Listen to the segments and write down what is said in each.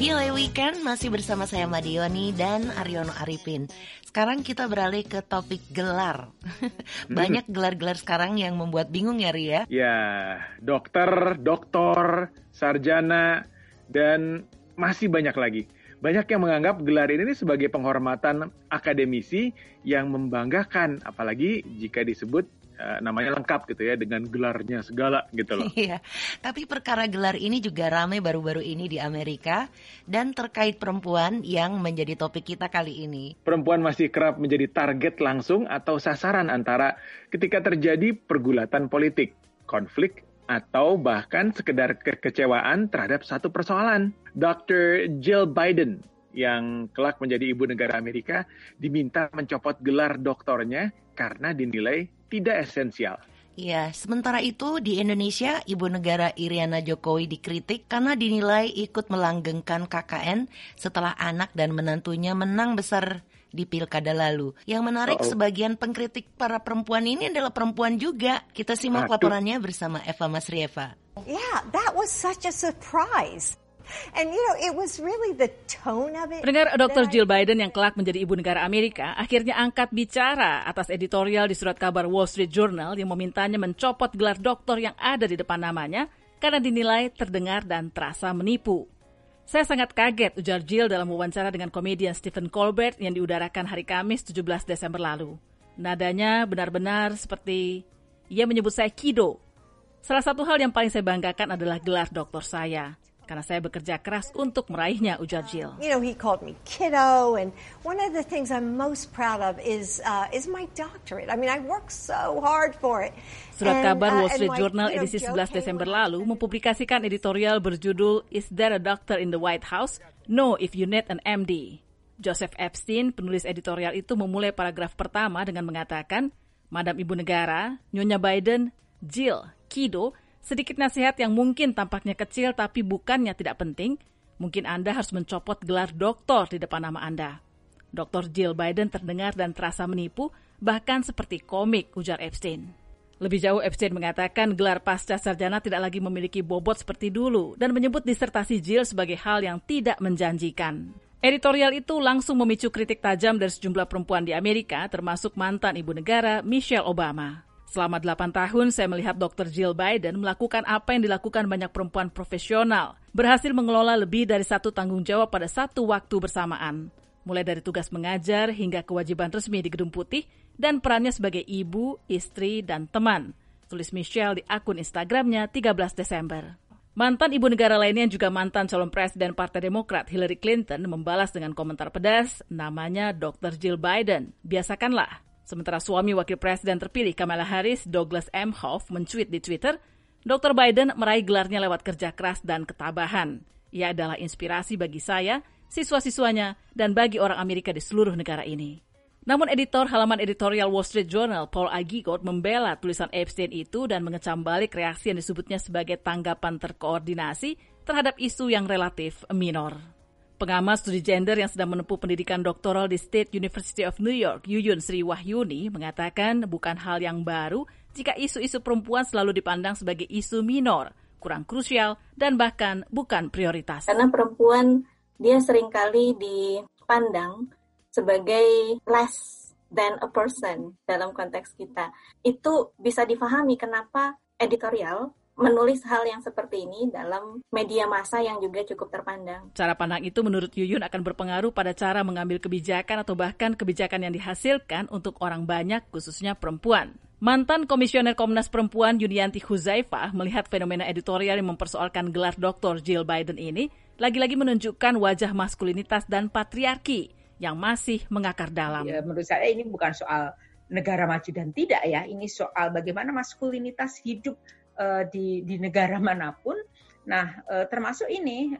Gile Weekend masih bersama saya Madioni dan Aryono Arifin. Sekarang kita beralih ke topik gelar. Banyak gelar-gelar sekarang yang membuat bingung ya Ria. Ya, dokter, doktor, sarjana, dan masih banyak lagi. Banyak yang menganggap gelar ini sebagai penghormatan akademisi yang membanggakan, apalagi jika disebut namanya lengkap gitu ya, dengan gelarnya segala gitu loh. Iya, tapi perkara gelar ini juga ramai baru-baru ini di Amerika dan terkait perempuan yang menjadi topik kita kali ini. Perempuan masih kerap menjadi target langsung atau sasaran antara ketika terjadi pergulatan politik, konflik, atau bahkan sekedar kekecewaan terhadap satu persoalan. Dr. Jill Biden yang kelak menjadi ibu negara Amerika diminta mencopot gelar doktornya karena dinilai tidak esensial. Ya, sementara itu di Indonesia, Ibu Negara Iriana Jokowi dikritik karena dinilai ikut melanggengkan KKN setelah anak dan menantunya menang besar di pilkada lalu. Yang menarik, sebagian pengkritik para perempuan ini adalah perempuan juga. Kita simak laporannya bersama Eva Masrieva. Yeah, that was such a surprise. And it was really the tone of it. Pendengar, Dr. Jill Biden yang kelak menjadi ibu negara Amerika akhirnya angkat bicara atas editorial di surat kabar Wall Street Journal yang memintanya mencopot gelar doktor yang ada di depan namanya karena dinilai terdengar dan terasa menipu. Saya sangat kaget, ujar Jill dalam wawancara dengan komedian Stephen Colbert yang diudarakan hari Kamis 17 Desember lalu. Nadanya benar-benar seperti ia menyebut saya kiddo. Salah satu hal yang paling saya banggakan adalah gelar doktor saya. Karena saya bekerja keras untuk meraihnya, ujar Jill. He called me kiddo, and one of the things I'm most proud of is my doctorate. I mean, I worked so hard for it. Surat kabar Wall Street Journal edisi 11 Desember lalu mempublikasikan editorial berjudul Is There a Doctor in the White House? No, if you need an MD. Joseph Epstein, penulis editorial itu memulai paragraf pertama dengan mengatakan, Madam Ibu Negara, Nyonya Biden, Jill, kiddo, sedikit nasihat yang mungkin tampaknya kecil tapi bukannya tidak penting. Mungkin Anda harus mencopot gelar doktor di depan nama Anda. Dr. Jill Biden terdengar dan terasa menipu, bahkan seperti komik, ujar Epstein. Lebih jauh, Epstein mengatakan gelar pasca sarjana tidak lagi memiliki bobot seperti dulu dan menyebut disertasi Jill sebagai hal yang tidak menjanjikan. Editorial itu langsung memicu kritik tajam dari sejumlah perempuan di Amerika, termasuk mantan ibu negara Michelle Obama. Selama 8 tahun, saya melihat Dr. Jill Biden melakukan apa yang dilakukan banyak perempuan profesional, berhasil mengelola lebih dari satu tanggung jawab pada satu waktu bersamaan, mulai dari tugas mengajar hingga kewajiban resmi di Gedung Putih dan perannya sebagai ibu, istri, dan teman, tulis Michelle di akun Instagramnya 13 Desember. Mantan ibu negara lainnya juga mantan calon presiden Partai Demokrat Hillary Clinton membalas dengan komentar pedas, namanya Dr. Jill Biden, biasakanlah. Sementara suami wakil presiden terpilih Kamala Harris, Douglas Emhoff, mencuit di Twitter, Dr. Biden meraih gelarnya lewat kerja keras dan ketabahan. Ia adalah inspirasi bagi saya, siswa-siswanya, dan bagi orang Amerika di seluruh negara ini. Namun editor halaman editorial Wall Street Journal, Paul Agigot, membela tulisan Epstein itu dan mengecam balik reaksi yang disebutnya sebagai tanggapan terkoordinasi terhadap isu yang relatif minor. Pengamat studi gender yang sedang menempuh pendidikan doktoral di State University of New York, Yuyun Sri Wahyuni, mengatakan bukan hal yang baru jika isu-isu perempuan selalu dipandang sebagai isu minor, kurang krusial, dan bahkan bukan prioritas. Karena perempuan, dia seringkali dipandang sebagai less than a person dalam konteks kita. Itu bisa difahami kenapa editorial menulis hal yang seperti ini dalam media massa yang juga cukup terpandang. Cara pandang itu menurut Yuyun akan berpengaruh pada cara mengambil kebijakan atau bahkan kebijakan yang dihasilkan untuk orang banyak, khususnya perempuan. Mantan Komisioner Komnas Perempuan Yunianti Huzaifah melihat fenomena editorial yang mempersoalkan gelar Dr. Jill Biden ini lagi-lagi menunjukkan wajah maskulinitas dan patriarki yang masih mengakar dalam. Ya, menurut saya ini bukan soal negara maju dan tidak ya, ini soal bagaimana maskulinitas hidup di negara manapun. Nah, termasuk ini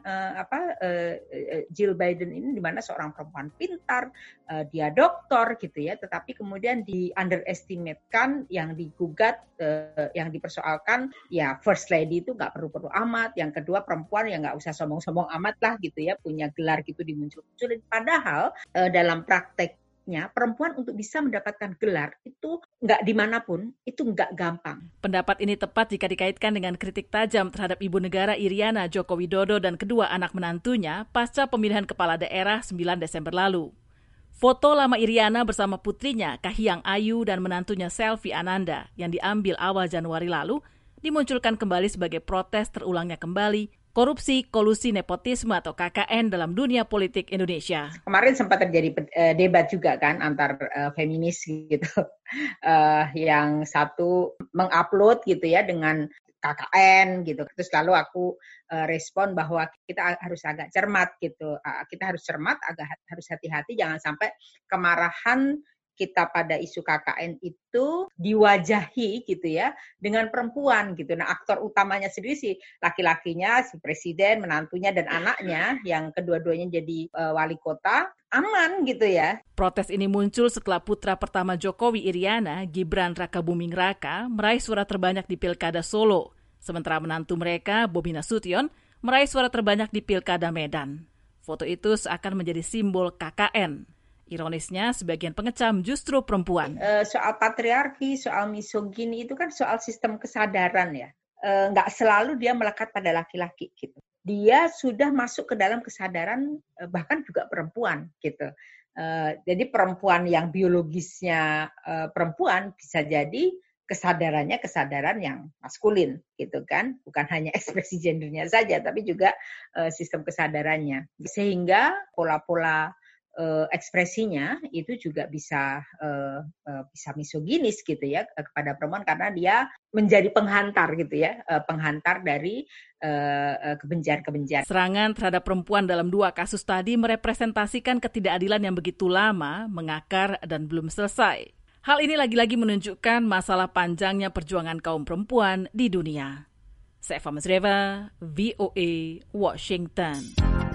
Jill Biden ini di mana seorang perempuan pintar, dia doktor gitu ya, tetapi kemudian di underestimate-kan, yang digugat, yang dipersoalkan ya first lady itu nggak perlu amat, yang kedua perempuan ya nggak usah sombong-sombong amat lah gitu ya, punya gelar gitu dimuncul-munculin. Padahal dalam praktek sebaliknya perempuan untuk bisa mendapatkan gelar itu nggak dimanapun, itu nggak gampang. Pendapat ini tepat jika dikaitkan dengan kritik tajam terhadap Ibu Negara Iriana Joko Widodo dan kedua anak menantunya pasca pemilihan kepala daerah 9 Desember lalu. Foto lama Iriana bersama putrinya Kahiyang Ayu dan menantunya Selvi Ananda yang diambil awal Januari lalu dimunculkan kembali sebagai protes terulangnya kembali korupsi, kolusi, nepotisme atau KKN dalam dunia politik Indonesia. Kemarin sempat terjadi debat juga kan antar feminis gitu. Yang satu mengupload gitu ya dengan KKN gitu. Terus lalu aku respon bahwa kita harus agak cermat gitu. Kita harus cermat, harus hati-hati jangan sampai kemarahan kita pada isu KKN itu diwajahi gitu ya dengan perempuan gitu. Nah, aktor utamanya sendiri si laki-lakinya, si presiden, menantunya dan anaknya yang kedua-duanya jadi wali kota aman gitu ya. Protes ini muncul setelah putra pertama Jokowi Iriana, Gibran Rakabuming Raka, meraih suara terbanyak di Pilkada Solo. Sementara menantu mereka, Bobi Nasution, meraih suara terbanyak di Pilkada Medan. Foto itu seakan menjadi simbol KKN. Ironisnya, sebagian pengecam justru perempuan. Soal patriarki, soal misogini itu kan soal sistem kesadaran ya. Nggak selalu dia melekat pada laki-laki gitu. Dia sudah masuk ke dalam kesadaran bahkan juga perempuan gitu. Jadi perempuan yang biologisnya perempuan bisa jadi kesadarannya kesadaran yang maskulin gitu kan. Bukan hanya ekspresi gendernya saja, tapi juga sistem kesadarannya. Sehingga pola-pola ekspresinya itu juga bisa misoginis gitu ya kepada perempuan karena dia menjadi penghantar gitu ya, penghantar dari kebencian-kebencian. Serangan terhadap perempuan dalam dua kasus tadi merepresentasikan ketidakadilan yang begitu lama, mengakar dan belum selesai. Hal ini lagi-lagi menunjukkan masalah panjangnya perjuangan kaum perempuan di dunia. Saya Eva Masreva, VOA, Washington.